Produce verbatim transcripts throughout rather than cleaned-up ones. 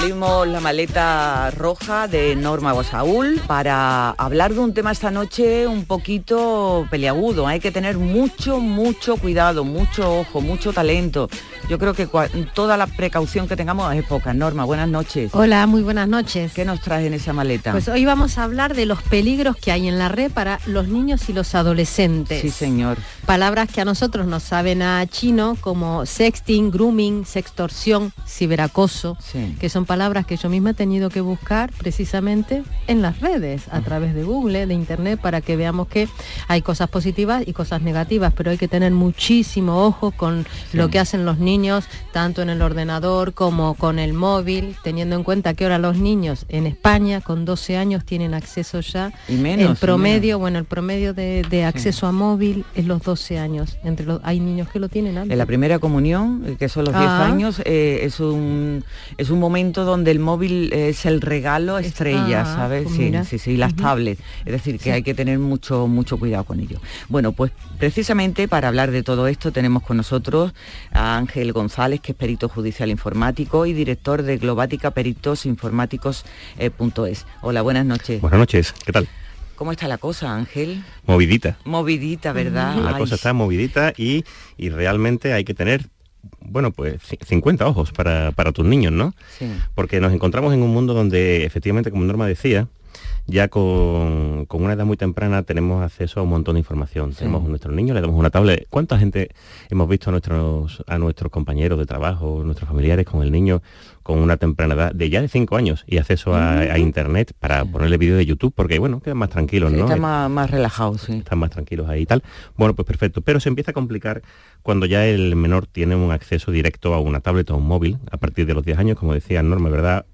abrimos la maleta roja de Norma Bosaúl para hablar de un tema esta noche un poquito peliagudo. Hay que tener mucho, mucho cuidado, mucho ojo, mucho talento. Yo creo que toda la precaución que tengamos es poca. Norma, buenas noches. Hola, muy buenas noches. ¿Qué nos traes en esa maleta? Pues hoy vamos a hablar de los peligros que hay en la red para los niños y los adolescentes. Sí, señor. Palabras que a nosotros nos saben a chino, como sexting, grooming, sextorsión, ciberacoso, sí. Que son palabras que yo misma he tenido que buscar precisamente en las redes, a través de Google, de Internet, para que veamos que hay cosas positivas y cosas negativas, pero hay que tener muchísimo ojo con sí. lo que hacen los niños, tanto en el ordenador como con el móvil, teniendo en cuenta que ahora los niños en España con doce años tienen acceso ya, y menos, el promedio, menos. bueno, el promedio de, de acceso sí. a móvil es los doce años. Entre los, hay niños que lo tienen antes. En la primera comunión, que son los diez ah. años, eh, es un es un momento donde el móvil es el regalo estrella, ah, ¿sabes? Pues sí, mira. sí, sí, las uh-huh. tablets. Es decir, que sí. hay que tener mucho, mucho cuidado con ello. Bueno, pues precisamente para hablar de todo esto tenemos con nosotros a Ángel González, que es perito judicial informático y director de Globatica Peritos Informáticos eh, punto es. Hola, buenas noches. Buenas noches, ¿qué tal? ¿Cómo está la cosa, Ángel? Movidita. Movidita, ¿verdad? La Ay. cosa está movidita y, y realmente hay que tener, bueno, pues cincuenta ojos para, para tus niños, ¿no? Sí. Porque nos encontramos en un mundo donde, efectivamente, como Norma decía, ya con, con una edad muy temprana tenemos acceso a un montón de información. Sí. Tenemos a nuestros niños, le damos una tablet. ¿Cuánta gente hemos visto a nuestros, a nuestros compañeros de trabajo, nuestros familiares con el niño con una temprana edad de ya de cinco años y acceso a, a internet para ponerle vídeos de YouTube? Porque, bueno, quedan más tranquilos, sí, ¿no? Están más, más relajados, sí. Están más tranquilos ahí y tal. Bueno, pues perfecto. Pero se empieza a complicar cuando ya el menor tiene un acceso directo a una tablet o a un móvil a partir de los diez años, como decía Norma, ¿verdad?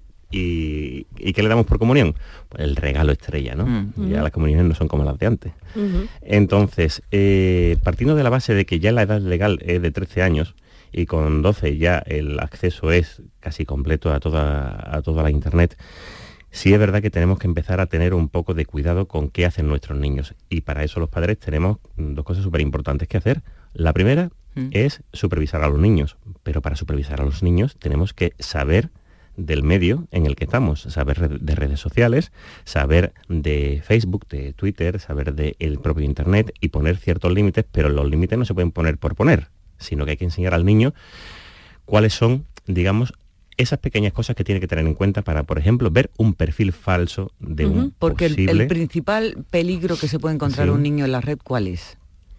¿Y, ¿Y qué le damos por comunión? Pues el regalo estrella, ¿no? Uh-huh. Ya las comuniones no son como las de antes. Uh-huh. Entonces, eh, partiendo de la base de que ya la edad legal es de trece años y con doce ya el acceso es casi completo a toda, a toda la internet, sí es verdad que tenemos que empezar a tener un poco de cuidado con qué hacen nuestros niños. Y para eso los padres tenemos dos cosas súper importantes que hacer. La primera uh-huh. es supervisar a los niños, pero para supervisar a los niños tenemos que saber del medio en el que estamos, saber de redes sociales, saber de Facebook, de Twitter, saber del propio Internet y poner ciertos límites, pero los límites no se pueden poner por poner, sino que hay que enseñar al niño cuáles son, digamos, esas pequeñas cosas que tiene que tener en cuenta para, por ejemplo, ver un perfil falso de uh-huh. un Porque posible... el, el principal peligro que se puede encontrar sí. un niño en la red, ¿cuál es?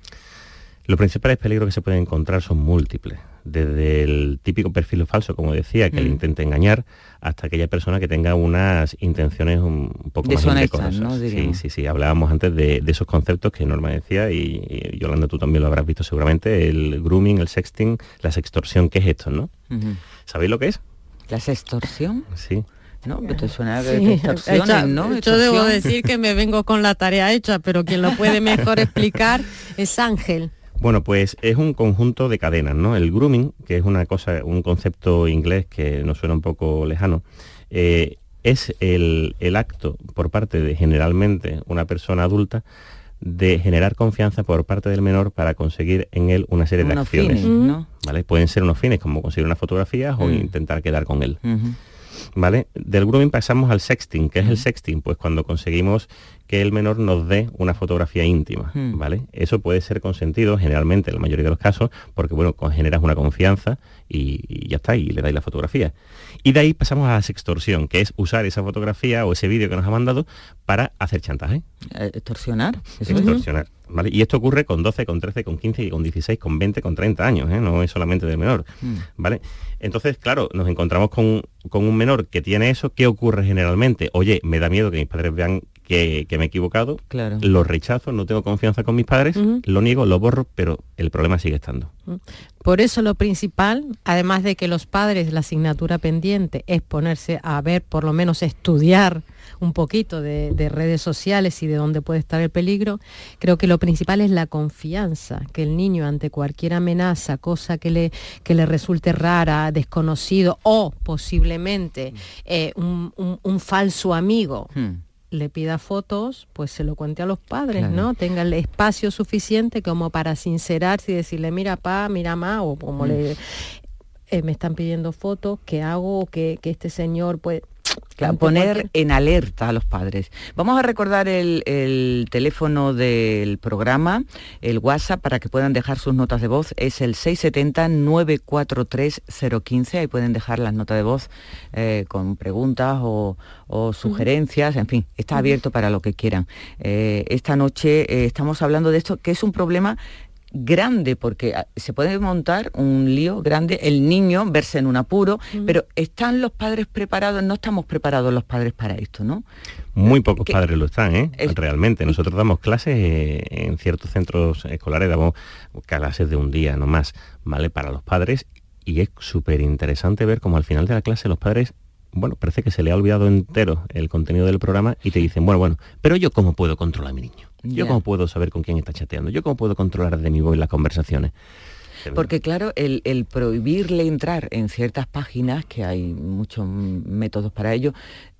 Los principales peligros que se pueden encontrar son múltiples. Desde el típico perfil falso, como decía, que mm. le intente engañar, hasta aquella persona que tenga unas intenciones un poco más indecorosas, ¿no? Sí, sí, sí. Hablábamos antes de, de esos conceptos que Norma decía, y, y Yolanda, tú también lo habrás visto seguramente, el grooming, el sexting, la sextorsión. ¿Qué es esto, no? Uh-huh. ¿Sabéis lo que es? ¿La sextorsión? Sí. No, pero te suena que sí, extorsiones, hecha, ¿no? Yo debo decir que me vengo con la tarea hecha, pero quien lo puede mejor explicar es Ángel. Bueno, pues es un conjunto de cadenas, ¿no? El grooming, que es una cosa, un concepto inglés que nos suena un poco lejano, eh, es el, el acto por parte de generalmente una persona adulta de generar confianza por parte del menor para conseguir en él una serie de unos acciones, fines, ¿no? ¿Vale? Pueden ser unos fines como conseguir unas fotografías mm. o intentar quedar con él. Uh-huh. ¿Vale? Del grooming pasamos al sexting. ¿Qué uh-huh. es el sexting? Pues cuando conseguimos que el menor nos dé una fotografía íntima, uh-huh. ¿vale? Eso puede ser consentido, generalmente, en la mayoría de los casos, porque, bueno, generas una confianza y, y ya está, y le dais la fotografía. Y de ahí pasamos a la sextorsión, que es usar esa fotografía o ese vídeo que nos ha mandado para hacer chantaje. ¿Extorsionar? Extorsionar. ¿Vale? Y esto ocurre con doce, con trece, con quince, con dieciséis, con veinte, con treinta años, ¿eh? No es solamente del menor, mm. ¿vale? Entonces, claro, nos encontramos con, con un menor que tiene eso. ¿Qué ocurre generalmente? Oye, me da miedo que mis padres vean que, que me he equivocado, claro. Lo rechazo, no tengo confianza con mis padres, uh-huh. lo niego, lo borro, pero el problema sigue estando. Por eso lo principal, además de que los padres, la asignatura pendiente es ponerse a ver, por lo menos estudiar un poquito de, de redes sociales y de dónde puede estar el peligro, creo que lo principal es la confianza, que el niño ante cualquier amenaza, cosa que le, que le resulte rara, desconocido o posiblemente eh, un, un, un falso amigo, hmm. le pida fotos, pues se lo cuente a los padres, claro. ¿no? Tenga el espacio suficiente como para sincerarse y decirle, mira pa, mira ma, o como mm. le... eh, me están pidiendo fotos, ¿qué hago? Que, que este señor puede... Claro, poner en alerta a los padres. Vamos a recordar el, el teléfono del programa, el WhatsApp, para que puedan dejar sus notas de voz. Es el seis siete cero, nueve cuatro tres, cero uno cinco. Ahí pueden dejar las notas de voz eh, con preguntas o, o sugerencias. En fin, está abierto para lo que quieran. Eh, esta noche eh, estamos hablando de esto, que es un problema grande, porque se puede montar un lío grande, el niño verse en un apuro, mm. pero ¿están los padres preparados? No estamos preparados los padres para esto, ¿no? Muy pocos ¿Qué? padres lo están, ¿eh? Es, realmente. Nosotros damos clases eh, en ciertos centros escolares, damos clases de un día, no más, ¿vale? Para los padres, y es súper interesante ver cómo al final de la clase los padres, bueno, parece que se le ha olvidado entero el contenido del programa y te dicen, bueno, bueno, pero yo ¿cómo puedo controlar a mi niño? ¿Yo yeah. cómo puedo saber con quién está chateando? ¿Yo cómo puedo controlar de mi voz las conversaciones? Porque claro, el, el prohibirle entrar en ciertas páginas, que hay muchos métodos para ello,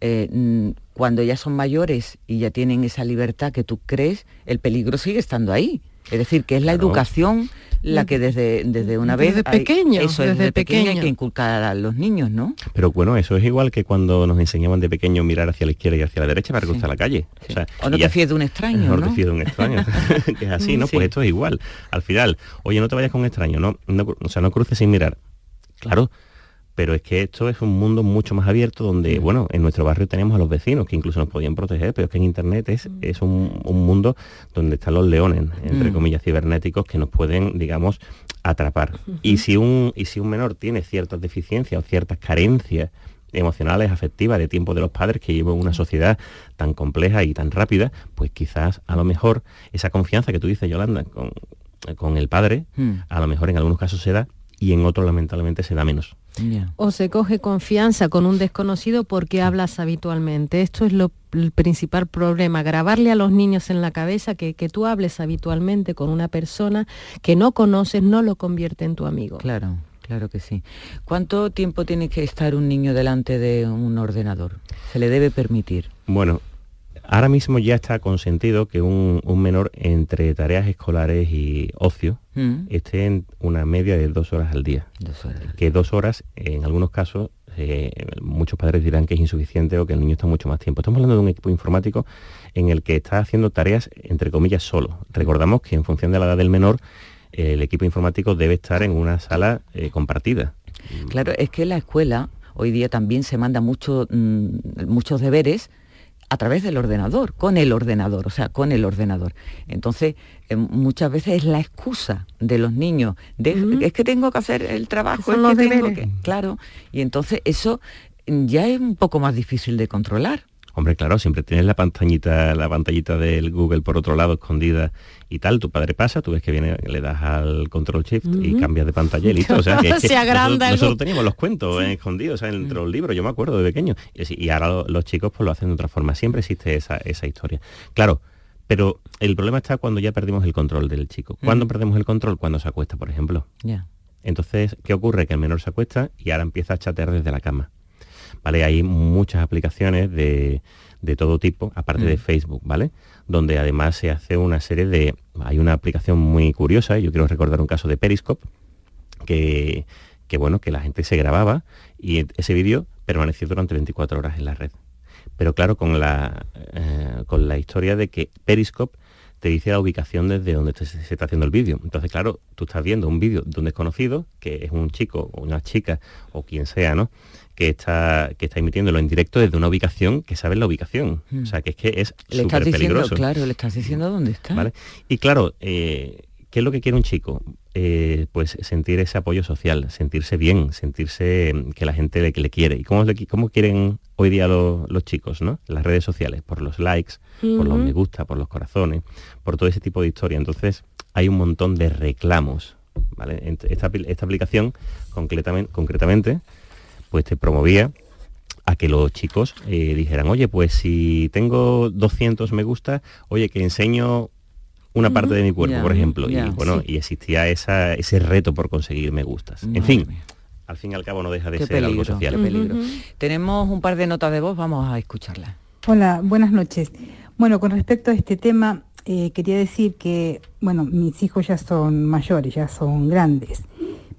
eh, cuando ya son mayores y ya tienen esa libertad que tú crees, el peligro sigue estando ahí. Es decir, que es la claro. educación la que desde, desde una desde vez... Pequeño, hay, eso desde es, desde pequeño. pequeño hay que inculcar a los niños, ¿no? Pero bueno, eso es igual que cuando nos enseñaban de pequeño mirar hacia la izquierda y hacia la derecha para cruzar sí. la calle. Sí. O, sea, o no te fíes de un extraño, ¿no? No te fíes de un extraño, que es así, ¿no? Sí. Pues esto es igual. Al final, oye, no te vayas con un extraño, no, no, o sea, no cruces sin mirar. Claro, pero es que esto es un mundo mucho más abierto donde, mm. bueno, en nuestro barrio tenemos a los vecinos que incluso nos podían proteger, pero es que en Internet es, mm. es un, un mundo donde están los leones, entre mm. comillas, cibernéticos que nos pueden, digamos, atrapar. Uh-huh. Y si un y si un menor tiene ciertas deficiencias o ciertas carencias emocionales, afectivas, de tiempo de los padres, que llevan una sociedad tan compleja y tan rápida, pues quizás a lo mejor esa confianza que tú dices, Yolanda, con, con el padre, mm. a lo mejor en algunos casos se da y en otros lamentablemente se da menos. Yeah. O se coge confianza con un desconocido porque hablas habitualmente. Esto es lo, el principal problema, grabarle a los niños en la cabeza que, que tú hables habitualmente con una persona que no conoces, no lo convierte en tu amigo. Claro, claro que sí. ¿Cuánto tiempo tiene que estar un niño delante de un ordenador? ¿Se le debe permitir? Bueno, ahora mismo ya está consentido que un, un menor entre tareas escolares y ocio mm. esté en una media de dos horas al día. Dos horas. Que dos horas, en algunos casos, eh, muchos padres dirán que es insuficiente o que el niño está mucho más tiempo. Estamos hablando de un equipo informático en el que está haciendo tareas, entre comillas, solo. Recordamos que en función de la edad del menor, eh, el equipo informático debe estar en una sala eh, compartida. Claro, es que en la escuela hoy día también se manda mucho, mmm, muchos deberes a través del ordenador, con el ordenador, o sea, con el ordenador. Entonces, eh, muchas veces es la excusa de los niños, de, mm. es que tengo que hacer el trabajo, es que tengo que... Claro, y entonces eso ya es un poco más difícil de controlar. Hombre, claro, siempre tienes la pantallita, la pantallita del Google por otro lado escondida y tal. Tu padre pasa, tú ves que viene, le das al control shift uh-huh. y cambias de pantalla y listo. O sea, que, es que nosotros, nosotros teníamos los cuentos sí. eh, escondidos, o sea, entre los libros, yo me acuerdo de pequeño. Y, y ahora lo, los chicos pues lo hacen de otra forma. Siempre existe esa, esa historia. Claro, pero el problema está cuando ya perdimos el control del chico. ¿Cuándo uh-huh. perdemos el control? Cuando se acuesta, por ejemplo. Yeah. Entonces, ¿qué ocurre? Que el menor se acuesta y ahora empieza a chatear desde la cama. ¿Vale? Hay muchas aplicaciones de, de todo tipo, aparte mm. de Facebook, ¿vale? Donde además se hace una serie de... Hay una aplicación muy curiosa, y yo quiero recordar un caso de Periscope, que, que bueno, que la gente se grababa y ese vídeo permaneció durante veinticuatro horas en la red. Pero claro, con la, eh, con la historia de que Periscope te dice la ubicación desde donde se, se está haciendo el vídeo. Entonces, claro, tú estás viendo un vídeo de un desconocido, que es un chico o una chica o quien sea, ¿no?, que está que está emitiéndolo en directo desde una ubicación que sabe la ubicación. Mm. O sea, que es que es súper peligroso. Claro, le estás diciendo dónde está. ¿Vale? Y claro, eh, ¿qué es lo que quiere un chico? Eh, pues sentir ese apoyo social, sentirse bien, sentirse que la gente le, que le quiere. ¿Y cómo, le, cómo quieren hoy día los, los chicos, ¿no? Las redes sociales, por los likes, uh-huh. por los me gusta, por los corazones, por todo ese tipo de historia. Entonces, hay un montón de reclamos, ¿vale? Esta, esta aplicación, concretamente, concretamente, pues te promovía a que los chicos eh, dijeran, oye, pues si tengo doscientos me gusta, oye, que enseño una uh-huh. parte de mi cuerpo, yeah, por ejemplo, yeah, y bueno, sí. y existía esa, ese reto por conseguir me gustas. En Madre fin, mía. Al fin y al cabo no deja de qué ser peligro, algo social. Qué peligro. Uh-huh. Tenemos un par de notas de voz, vamos a escucharlas. Hola, buenas noches. Bueno, con respecto a este tema, eh, quería decir que, bueno, mis hijos ya son mayores, ya son grandes,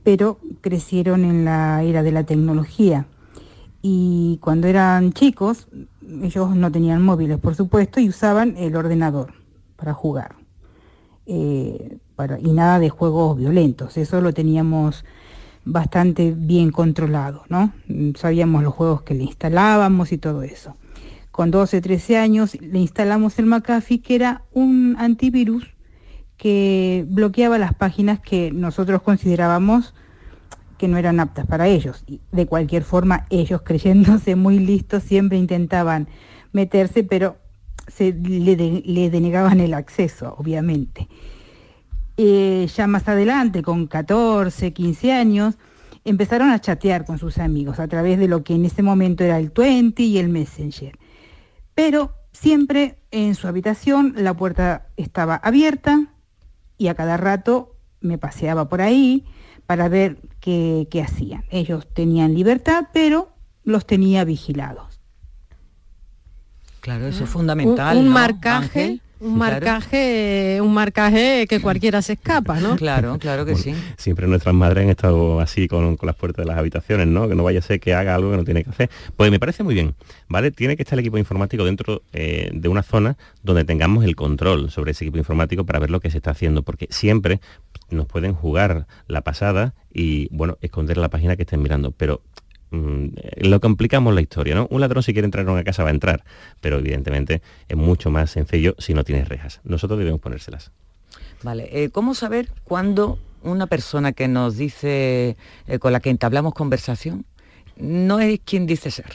pero crecieron en la era de la tecnología. Y cuando eran chicos, ellos no tenían móviles, por supuesto, y usaban el ordenador para jugar. Eh, para, y nada de juegos violentos, eso lo teníamos bastante bien controlado, ¿no? Sabíamos los juegos que le instalábamos y todo eso. Con doce, trece años le instalamos el McAfee, que era un antivirus que bloqueaba las páginas que nosotros considerábamos que no eran aptas para ellos. Y de cualquier forma, ellos, creyéndose muy listos, siempre intentaban meterse, pero se le, de, le denegaban el acceso, obviamente. Eh, ya más adelante, con catorce, quince años, empezaron a chatear con sus amigos a través de lo que en ese momento era el Twenty y el Messenger. Pero siempre en su habitación la puerta estaba abierta y a cada rato me paseaba por ahí para ver qué, qué hacían. Ellos tenían libertad, pero los tenía vigilados. Claro, eso es fundamental. Un, un ¿no, marcaje, Ángel? un Claro. marcaje, un marcaje que cualquiera se escapa, ¿no? Claro, claro que Bueno, sí. Siempre nuestras madres han estado así con, con las puertas de las habitaciones, ¿no? Que no vaya a ser que haga algo que no tiene que hacer. Pues me parece muy bien, ¿vale? Tiene que estar el equipo informático dentro eh, de una zona donde tengamos el control sobre ese equipo informático para ver lo que se está haciendo, porque siempre nos pueden jugar la pasada y, bueno, esconder la página que estén mirando, pero lo complicamos la historia, ¿no? Un ladrón, si quiere entrar a una casa va a entrar, pero evidentemente es mucho más sencillo si no tienes rejas. Nosotros debemos ponérselas. Vale, eh, ¿cómo saber cuándo una persona que nos dice, eh, con la que entablamos conversación, no es quien dice ser?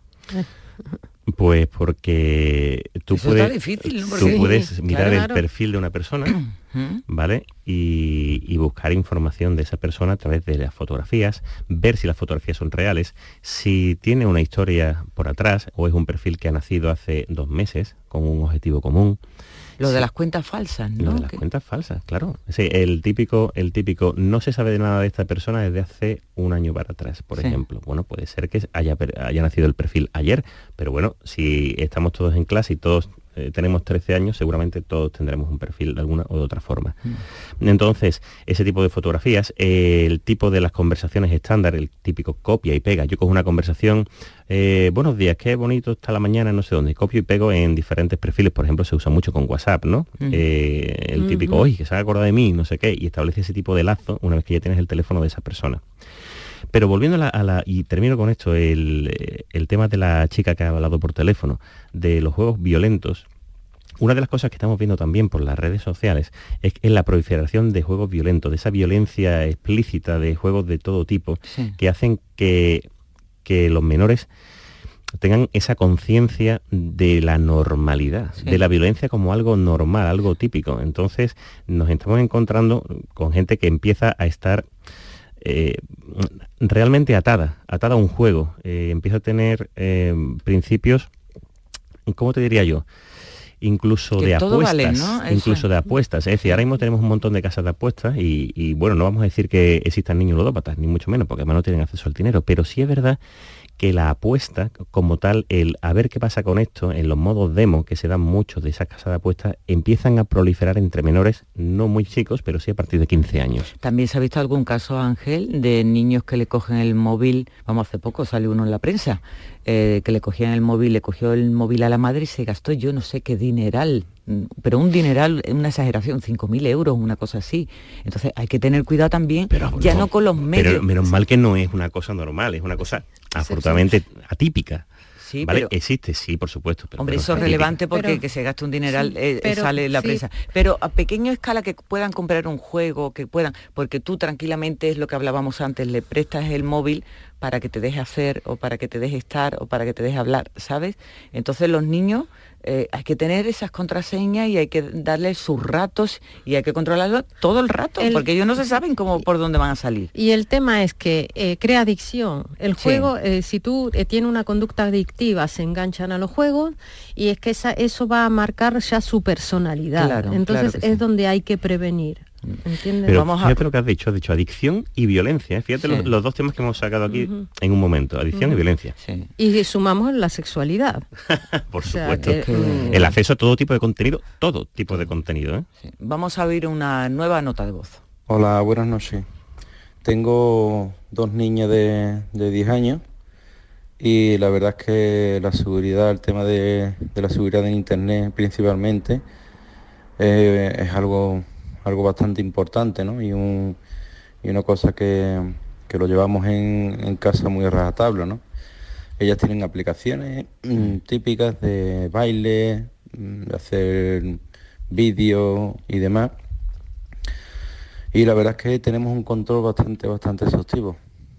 Pues porque tú Eso puedes, está difícil, ¿no? tú Porque- puedes Sí, mirar claro, el claro. perfil de una persona, ¿Mm? ¿vale? Y, y buscar información de esa persona a través de las fotografías, ver si las fotografías son reales, si tiene una historia por atrás o es un perfil que ha nacido hace dos meses con un objetivo común. Lo de Sí. las cuentas falsas, ¿no? Lo de las Que- cuentas falsas, claro. Sí, el típico, el típico, no se sabe de nada de esta persona desde hace un año para atrás, por Sí. ejemplo. Bueno, puede ser que haya, per- haya nacido el perfil ayer, pero bueno, si estamos todos en clase y todos eh, tenemos trece años, seguramente todos tendremos un perfil de alguna o de otra forma. Mm. Entonces, ese tipo de fotografías, eh, el tipo de las conversaciones estándar, el típico copia y pega. Yo cojo una conversación, eh, buenos días, qué bonito está la mañana, no sé dónde, copio y pego en diferentes perfiles. Por ejemplo, se usa mucho con WhatsApp, ¿no? Mm. Eh, el típico, Uh-huh. oye, que se ha acordado de mí, no sé qué, y establece ese tipo de lazo una vez que ya tienes el teléfono de esa persona. Pero volviendo a la, a la y termino con esto, el, el tema de la chica que ha hablado por teléfono, de los juegos violentos. Una de las cosas que estamos viendo también por las redes sociales es, es la proliferación de juegos violentos, de esa violencia explícita de juegos de todo tipo, Sí. que hacen que, que los menores tengan esa conciencia de la normalidad, Sí. de la violencia como algo normal, algo típico. Entonces nos estamos encontrando con gente que empieza a estar eh, realmente atada, atada a un juego, eh, empieza a tener eh, principios, ¿cómo te diría yo? Incluso Que de todo apuestas, vale, ¿no? Eso incluso es. de apuestas. Es decir, ahora mismo tenemos un montón de casas de apuestas y, y, bueno, no vamos a decir que existan niños ludópatas, ni mucho menos, porque además no tienen acceso al dinero, pero sí es verdad que la apuesta como tal, el a ver qué pasa con esto, en los modos demo que se dan muchos de esas casas de apuestas, empiezan a proliferar entre menores, no muy chicos, pero sí a partir de quince años. También se ha visto algún caso, Ángel, de niños que le cogen el móvil, vamos, hace poco salió uno en la prensa, eh, que le cogían el móvil, le cogió el móvil a la madre y se gastó yo no sé qué dineral, pero un dineral, una exageración, cinco mil euros, una cosa así. Entonces hay que tener cuidado también, Pero, ya no, no con los medios. Pero menos mal que no es una cosa normal, es una cosa absolutamente atípica. Sí, ¿vale? pero, Existe, sí, por supuesto. Pero, hombre, pero eso es atípica. relevante porque Pero- que se gaste un dineral sí, eh, pero- sale en la sí. prensa. Pero a pequeña escala que puedan comprar un juego, que puedan, porque tú tranquilamente, es lo que hablábamos antes, le prestas el móvil para que te deje hacer o para que te deje estar o para que te deje hablar, ¿sabes? Entonces los niños eh, hay que tener esas contraseñas y hay que darles sus ratos y hay que controlarlo todo el rato, El- porque ellos no se saben cómo por dónde van a salir. Y el tema es que eh, crea adicción. El Sí. juego, eh, si tú eh, tienes una conducta adictiva, se enganchan a los juegos y es que esa, eso va a marcar ya su personalidad. Claro, Entonces claro que es sí. donde hay que prevenir. ¿Entiendes? Pero Vamos a- fíjate lo que has dicho, has dicho adicción y violencia. ¿eh? Fíjate Sí. los, los dos temas que hemos sacado aquí Ujú. en un momento, adicción y Ujú. violencia. Sí. Y sumamos la sexualidad. Por O sea, supuesto. que, Que- mm, El acceso a todo tipo de contenido, todo tipo de contenido. ¿eh? Sí. Vamos a oír una nueva nota de voz. Hola, buenas noches. Tengo dos niñas de, de diez años y la verdad es que la seguridad, el tema de, de la seguridad en internet principalmente, eh, es algo, algo bastante importante, ¿no? Y, un, y una cosa que, que lo llevamos en, en casa muy a rajatabla, ¿no? Ellas tienen aplicaciones mmm, típicas de baile, de hacer vídeos y demás. Y la verdad es que tenemos un control bastante, bastante exhaustivo.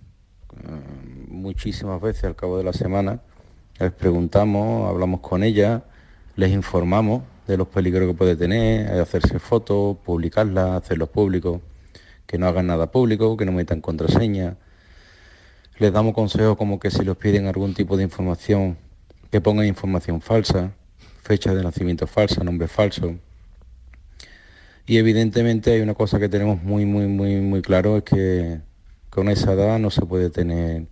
Uh, muchísimas veces al cabo de la semana les preguntamos, hablamos con ellas, les informamos de los peligros que puede tener, hacerse fotos, publicarlas, hacerlos públicos, que no hagan nada público, que no metan contraseñas. Les damos consejos como que si les piden algún tipo de información, que pongan información falsa, fecha de nacimiento falsa, nombre falso. Y evidentemente hay una cosa que tenemos muy, muy, muy, muy claro, es que con esa edad no se puede tener,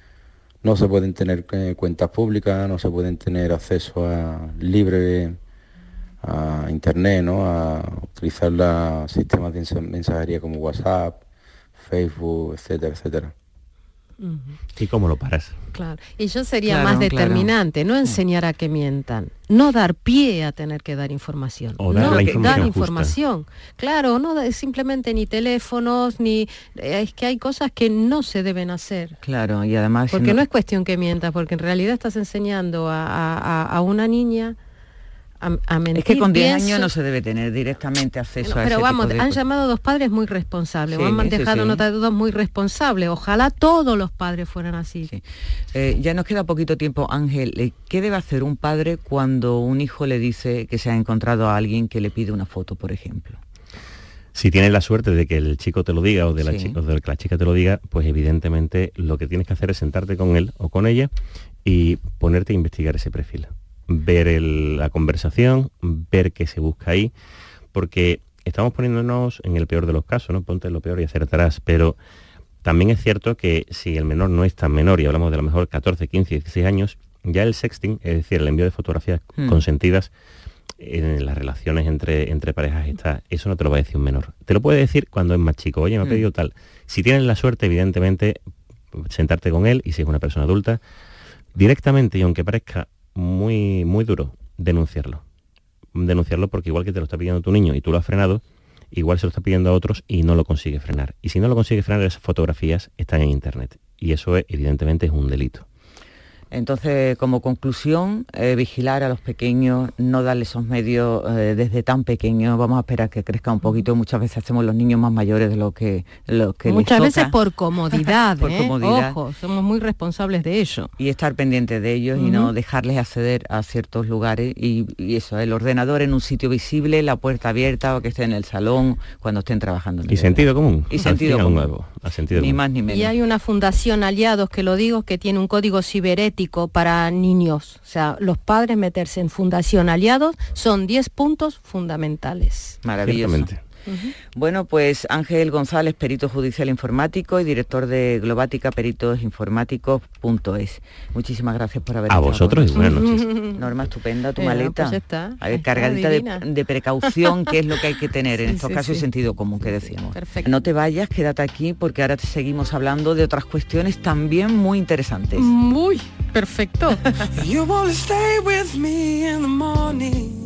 no se pueden tener eh, cuentas públicas, no se pueden tener acceso a libre a internet, ¿no? A utilizar los sistemas de mensajería como WhatsApp, Facebook, etcétera, etcétera. Uh-huh. ¿Y cómo lo paras? Claro. Y yo sería Claro, más determinante, claro. no enseñar a que mientan, no dar pie a tener que dar información. O dar no, la información dar justa. información. Claro, no da- simplemente ni teléfonos, ni es que hay cosas que no se deben hacer. Claro, y además... Porque no- no es cuestión que mientas, porque en realidad estás enseñando a, a- a una niña a, a mentir. Es que con diez pienso- años no se debe tener directamente acceso No, a ese pero vamos, tipo de han cosas. llamado dos padres muy responsables, Sí, o han eso dejado sí. nota de dos muy responsables. Ojalá todos los padres fueran así. Sí. Eh, ya nos queda poquito tiempo, Ángel. Eh, ¿Qué debe hacer un padre cuando un hijo le dice que se ha encontrado a alguien que le pide una foto, por ejemplo? Si tienes la suerte de que el chico te lo diga o de, la Sí. chica, o de que la chica te lo diga, pues evidentemente lo que tienes que hacer es sentarte con él o con ella y ponerte a investigar ese perfil. Ver el- la conversación, ver qué se busca ahí, porque estamos poniéndonos en el peor de los casos, ¿no? Ponte en lo peor y acertarás, pero también es cierto que si el menor no es tan menor, y hablamos de a lo mejor catorce, quince, dieciséis años, ya el sexting, es decir, el envío de fotografías Hmm. consentidas en las relaciones entre, entre parejas, está, eso no te lo va a decir un menor. Te lo puede decir cuando es más chico, oye, me ha Hmm. pedido tal. Si tienes la suerte, evidentemente, sentarte con él, y si es una persona adulta, directamente, y aunque parezca muy, muy duro, denunciarlo. Denunciarlo porque igual que te lo está pidiendo tu niño y tú lo has frenado, igual se lo está pidiendo a otros y no lo consigue frenar. Y si no lo consigue frenar, esas fotografías están en internet. Y eso es, evidentemente es un delito. Entonces, como conclusión, eh, vigilar a los pequeños, no darles esos medios eh, desde tan pequeños. Vamos a esperar que crezca un poquito. Muchas veces hacemos los niños más mayores de lo que, lo que les Muchas toca. veces por comodidad, Por ¿eh? comodidad. Ojo, somos muy responsables de ello. Y estar pendientes de ellos y no dejarles acceder a ciertos lugares. Y, y eso, el ordenador en un sitio visible, la puerta abierta, o que esté en el salón, cuando estén trabajando en el Y sentido hogar. común. Y al sentido fin y al común. cabo, a sentido Ni común. más ni menos. Y hay una fundación Aliados, que lo digo, que tiene un código ciberético para niños. O sea, los padres meterse en Fundación Aliados son diez puntos fundamentales. Maravilloso. Ciertamente. Bueno, pues Ángel González, perito judicial informático y director de Globática Peritos Informáticos punto es. Muchísimas gracias por haber A estado vosotros y con buenas nosotros. noches. Norma, estupenda tu Bueno, maleta. pues ya está. A ver, Está cargadita de, divina. de precaución, que es lo que hay que tener en Sí, estos sí, casos, y sí. sentido común, que decíamos. Perfecto. No te vayas, quédate aquí, porque ahora te seguimos hablando de otras cuestiones también muy interesantes. Muy perfecto. You wanna stay with me in the morning.